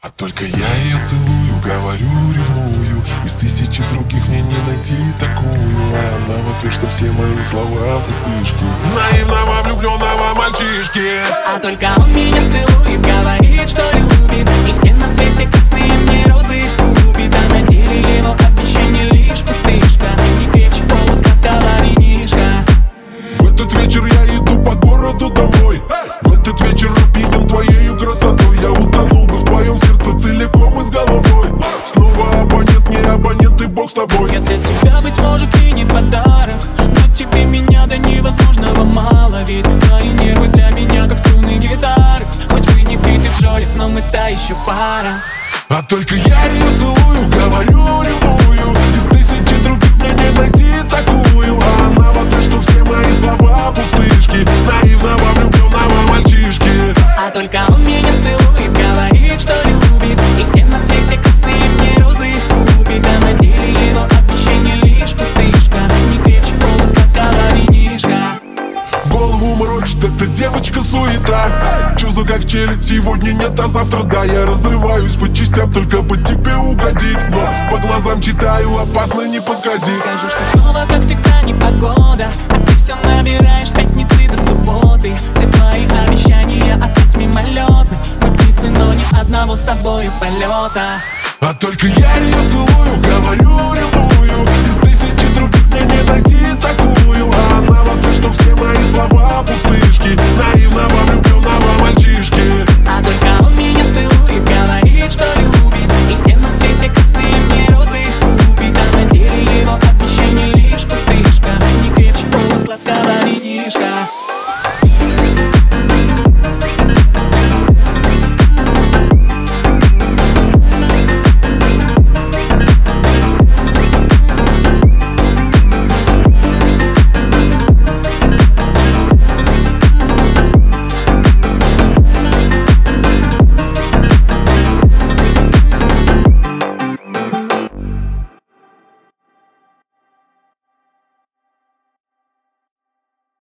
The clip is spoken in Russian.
А только я ее целую, говорю, ревную. Из тысячи других мне не найти такую. А она в ответ, что все мои слова пустышки наивного влюбленного мальчишки. А только он меня целует, говорит, что любит. И все на свете красные мне розы купит. А на деле его обещание лишь пустышка. Не крепче полусладкого винишка. В этот вечер я иду по городу домой. В этот вечер опьянен твоею красотой. Я утонул бы в твоем сердце целиком и с головой. Снова абонент, не абонент, и бог с тобой. Я для тебя, быть может, и не подарок, но тебе меня до невозможного мало. Ведь твои нервы для меня как струны гитары. Хоть вы не Пит и Джоли, но мы та еще пара. А только я ее целую, говорю, ревную. Из тысячи других мне не найти такую. А она в ответ, что все мои слова пустышки наивного влюбленного мальчишки. А только он меня целует, говорит, что любит. И все на свете красные мне розы купит. А на деле его обещание лишь пустышка. Не крепче полусладкого винишка. Голову морочит эта девочка суета. Чувствую, как челюсть, сегодня нет, а завтра да. Я разрываюсь по частям, только бы тебе угодить. Но по глазам читаю, опасно не подходи. Скажу, что снова, как всегда, непогода. А ты все набираешь с пятницы до субботы. Все твои обещания опять мимолетны. Мы птицы, но ни одного с тобою полета. А только я ее целую, говорю, ревную. Из тысячи других мне не найти такую. А она в ответ, что все мои слова пустышки наивного влюбленного